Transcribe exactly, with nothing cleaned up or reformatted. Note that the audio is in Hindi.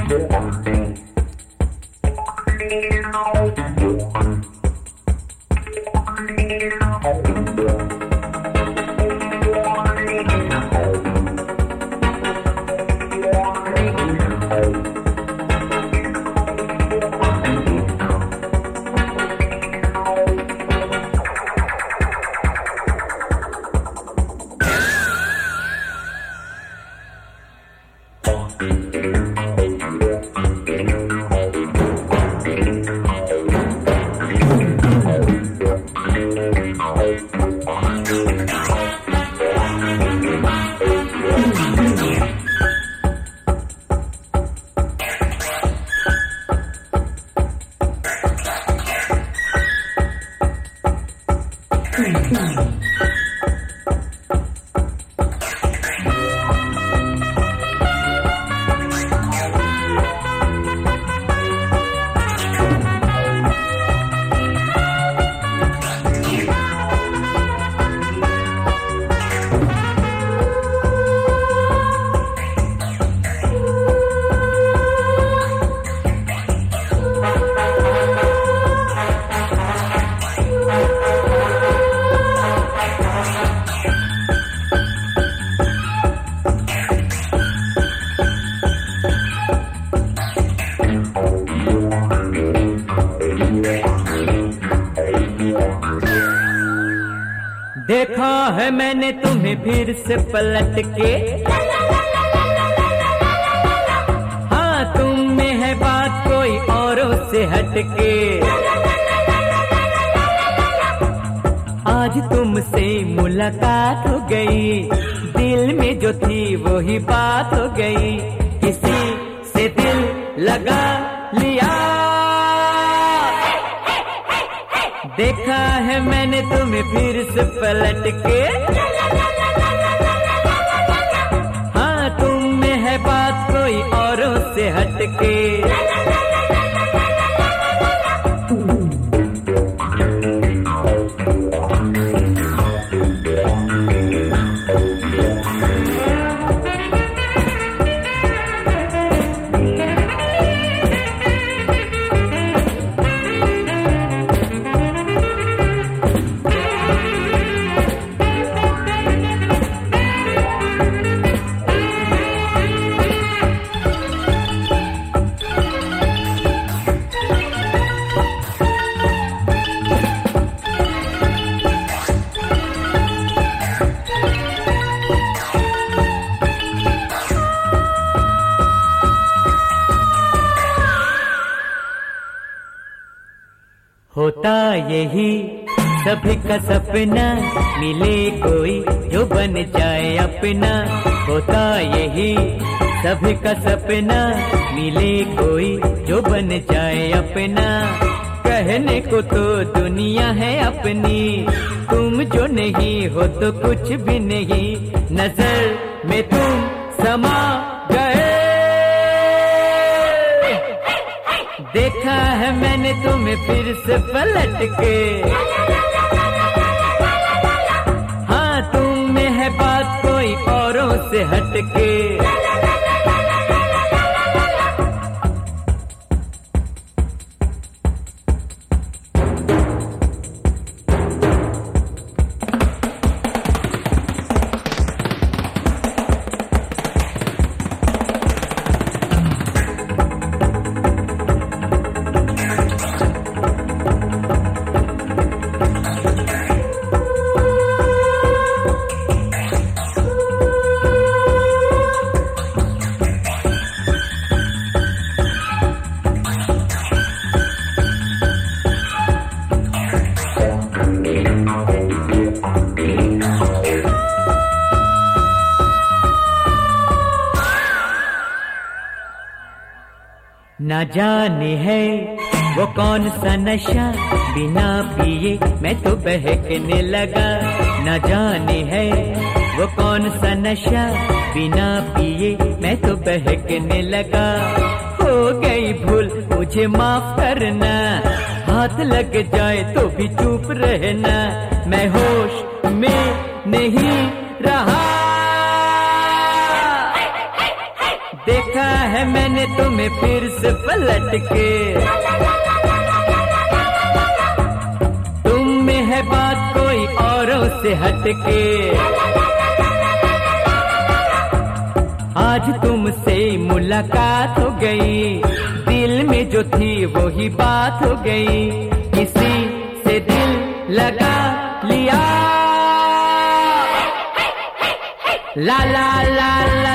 देखा है मैंने तुम्हें फिर से पलट के, हाँ तुम में है बात कोई औरों से हटके। आज तुमसे मुलाकात हो गई, दिल में जो थी वो ही बात हो गई, किसी से दिल लगा लिया। देखा है मैंने तुम्हें फिर से पलट के, हाँ तुम में है बात कोई औरों से हटके। होता यही सभी का सपना, मिले कोई जो बन जाए अपना। होता यही सभी का सपना, मिले कोई जो बन जाए अपना। कहने को तो दुनिया है अपनी, तुम जो नहीं हो तो कुछ भी नहीं। नजर में तुम समा गए, देखा है मैंने तुम्हें फिर से पलट के। हाँ तुम में है बात कोई औरों से हटके। ना जाने है वो कौन सा नशा, बिना पिए मैं तो बहकने लगा। ना जाने है वो कौन सा नशा, बिना पिए मैं तो बहकने लगा। हो गई भूल मुझे माफ करना, हाथ लग जाए तो भी चुप रहना। मैं होश में नहीं रहा, देखा है है मैंने तुम्हें फिर से पलट के। तुम में है बात कोई औरों से हटके। आज तुमसे मुलाकात हो गई, दिल में जो थी वो ही बात हो गई। किसी से दिल लगा लिया, ला ला ला ला।